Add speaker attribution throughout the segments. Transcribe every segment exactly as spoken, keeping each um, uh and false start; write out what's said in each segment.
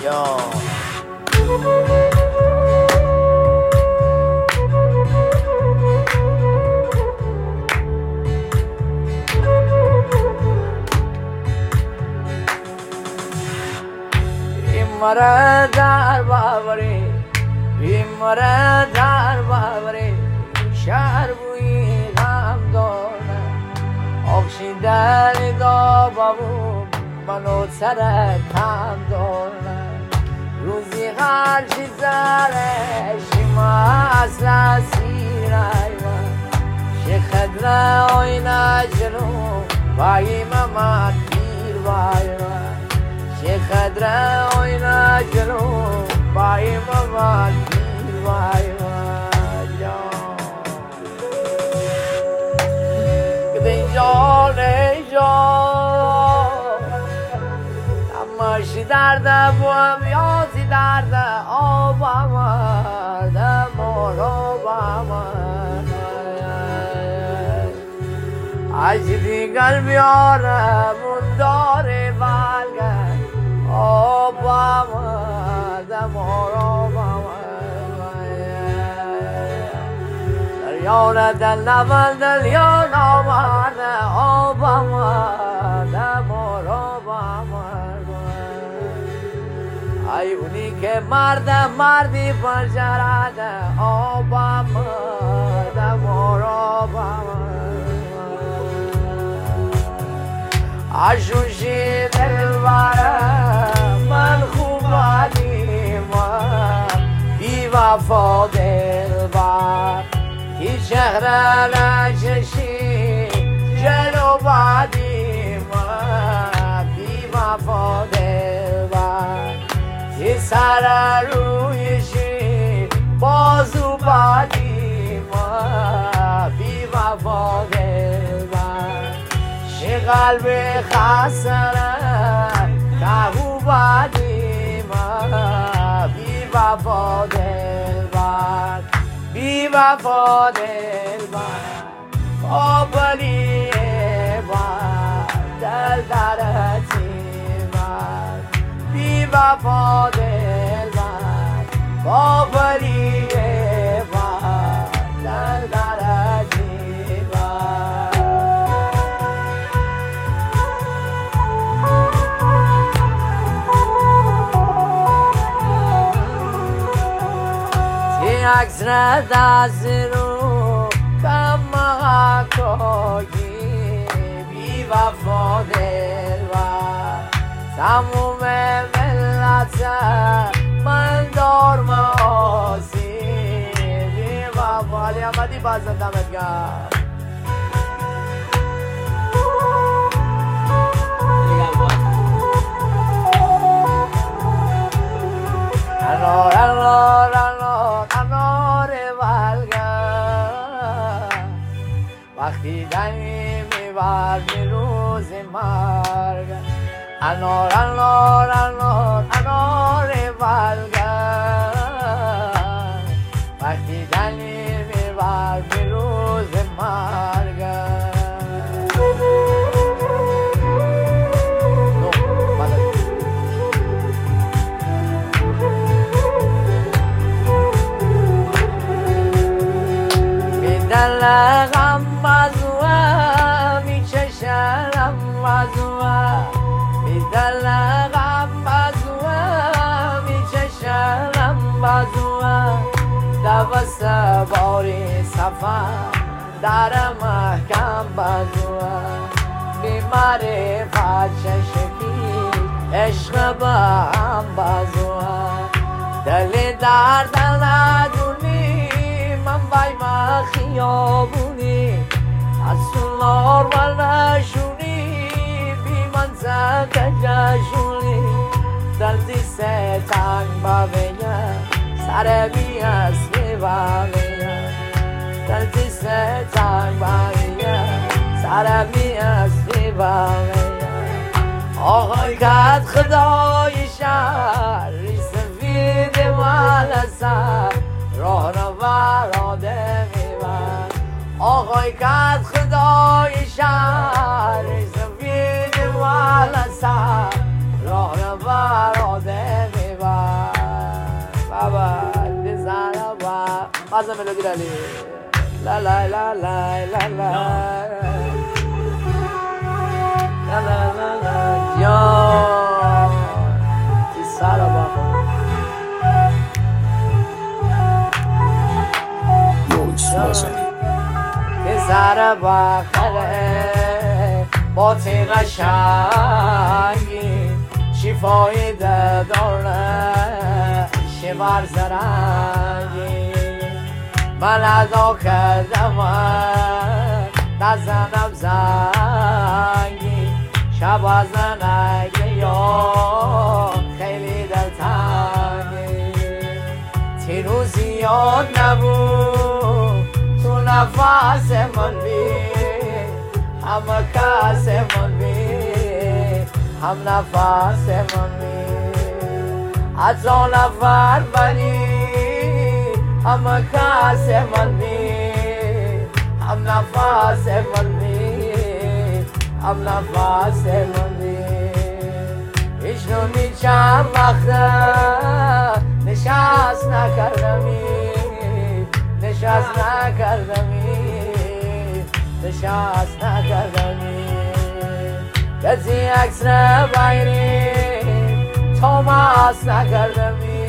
Speaker 1: مره در باوری این مره در باوری شهر بوی غم داره آخشیدن دا بابو منو سر کم داره روزی هرچی زره شما اصلا سیره شخدر آینه جلو بایی ممت پیر بایی خدر آینه جلو بایی ممت پیر بایی کدین جان ای جان تماشی درده بوم یازی درده آب آمده مارا بامد عجدی قلبی آرمون داره بلگه آب آمده مارا دریانه دل نبل دلیان آمده آب آمده مارا ای اونی که مرد مردی پنجرده آب آمده مارا عشوشی دل باره من خوب بادیم بی وفا دل بر کی شهر نششی جلو بادیم بی وفا دل بر کی سر رویشی بازو بادیم بی وفا دل بر قلب خسره کهو بادیم بی وفا دل بر بی وفا دل بر آبلی بر دل درتی بر بی وفا دل بر آبلی بر دل درتی عکس را دست رو کم محکایی بی وفا دل بر تموم ملت من دار معاصی بی وفا علی احمدی بازم دمت گرم انار انار انار انار ولگر وقتی دمی میبر به روز مرگ انار انار انار انار ولگر وقتی دمی میبر به روز مرگ دل غم بزوه میچشم بزوه بی دل غم بزوه میچشم بزوه دوست باری سفر در محکم بزوه بیمار فچشکی عشق با هم بزوه دل درد ندونی من بایم خیابونی از سنار و نشونی بی منطقه جشونی دلتی سه تنگ باویم سر بی اصلی باویم دلتی سه تنگ باویم سر بی اصلی باویم آقای کت خدای شهر سفید مال سر راه را براده میبر آقای کت خدای شهر سفید مال سر راه را براده میبر از ملودی لالی لا لا لا لا لا لا لا لا لا لا جان تی سارا باخو که سارا باخره با تی قشنگی شفای داره شبار زرنگی من ادا کردم نزنم زنگی شب از نگه یا خیلی دلتنگی تیرو زیاد نبود تو نفس من بی همه کس من بی هم نفس من بی از آن نفر بنی همه کس من بی هم نفس من بی هم نفس من بی ایشنونی چند وقته نشست نکردمی نشست نکردمی نشست نکردمی کسی عکس بگیری تماس نکردمی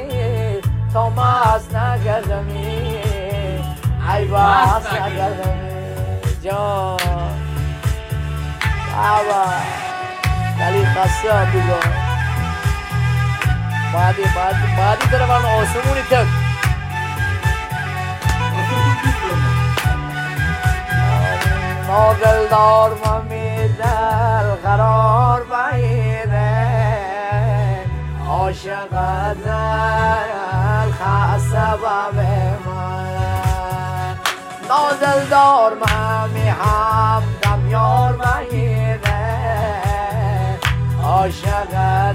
Speaker 1: تماس نکردمی ای باس نکردمی جان بابا دلی خسته دیگه بعدی بعدی بعدی طرف آن آسمونی تک نادلدار ممی دل قرار بایده عاشق دل خسته باب من نادلدار ممی هم دم یار بایده عاشق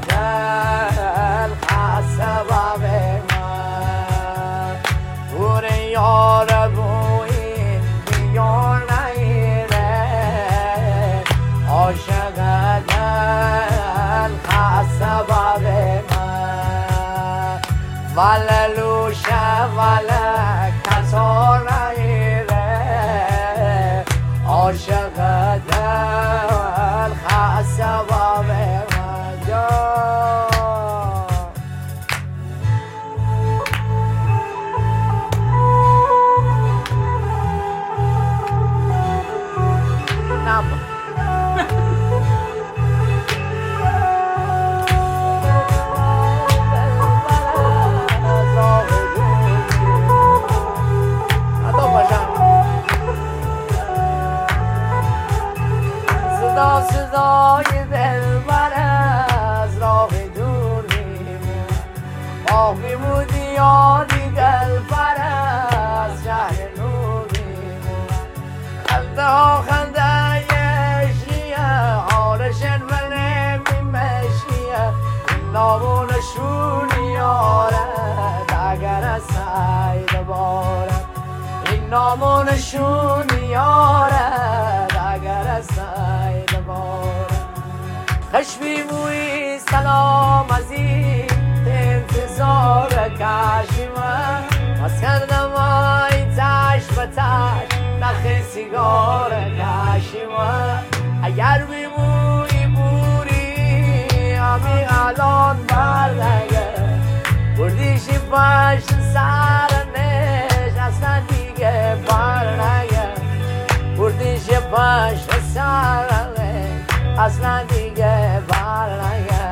Speaker 1: دل خسته باب من پور یار بوین بیار عاشق دل خسته باب من وللوشه ول کسار نگیره عاشق دل خسته باب من جان صدای دلبر از راه دور میمون ماه میمود یادی دلبر از شهر نور میمون خنده ها خنده عشقیه حالشن ولی میمشیه این نامونشون یارد اگر از سید بارد این نامونشون یارد اگر از سید خشبی موی سلام از این انتظار کشیمه از کردم آی تش به تش نخ سیگار کشیمه اگر بیمونی بوری همی الان بردگه بردیشی پشت سرنش اصلا دیگه بردگه بردیشی پشت سرنش اصلا دیگه برنگه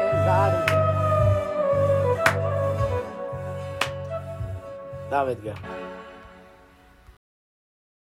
Speaker 1: دمت گرم.